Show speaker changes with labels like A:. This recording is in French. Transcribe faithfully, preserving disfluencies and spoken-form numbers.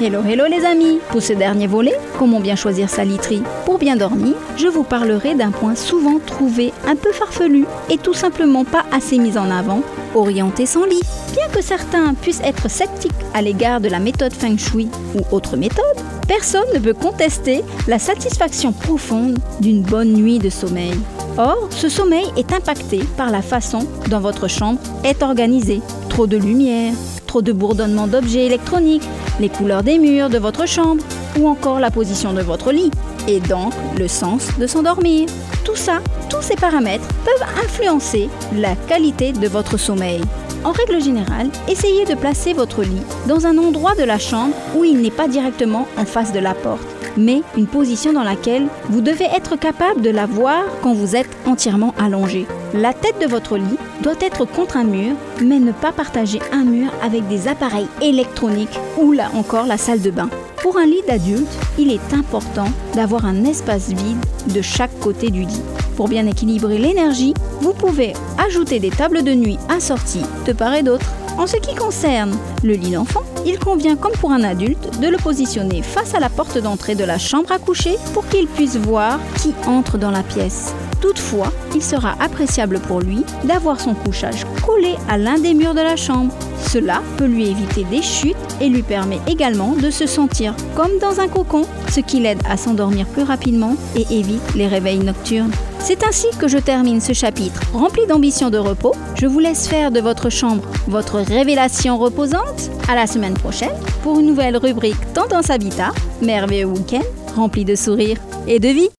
A: Hello hello les amis. Pour ce dernier volet, comment bien choisir sa literie pour bien dormir, je vous parlerai d'un point souvent trouvé un peu farfelu et tout simplement pas assez mis en avant, orienter son lit. Bien que certains puissent être sceptiques à l'égard de la méthode Feng Shui ou autre méthode, personne ne peut contester la satisfaction profonde d'une bonne nuit de sommeil. Or, ce sommeil est impacté par la façon dont votre chambre est organisée. Trop de lumière, trop de bourdonnement d'objets électroniques, les couleurs des murs de votre chambre ou encore la position de votre lit et donc le sens de s'endormir. Tout ça, tous ces paramètres peuvent influencer la qualité de votre sommeil. En règle générale, essayez de placer votre lit dans un endroit de la chambre où il n'est pas directement en face de la porte, mais une position dans laquelle vous devez être capable de la voir quand vous êtes entièrement allongé. La tête de votre lit doit être contre un mur, mais ne pas partager un mur avec des appareils électroniques ou là encore la salle de bain. Pour un lit d'adulte, il est important d'avoir un espace vide de chaque côté du lit. Pour bien équilibrer l'énergie, vous pouvez ajouter des tables de nuit assorties de part et d'autre. En ce qui concerne le lit d'enfant, il convient comme pour un adulte de le positionner face à la porte d'entrée de la chambre à coucher pour qu'il puisse voir qui entre dans la pièce. Toutefois, il sera appréciable pour lui d'avoir son couchage collé à l'un des murs de la chambre. Cela peut lui éviter des chutes et lui permet également de se sentir comme dans un cocon, ce qui l'aide à s'endormir plus rapidement et évite les réveils nocturnes. C'est ainsi que je termine ce chapitre rempli d'ambition de repos. Je vous laisse faire de votre chambre votre révélation reposante. À la semaine prochaine pour une nouvelle rubrique Tendance Habitat, merveilleux week-end rempli de sourires et de vie.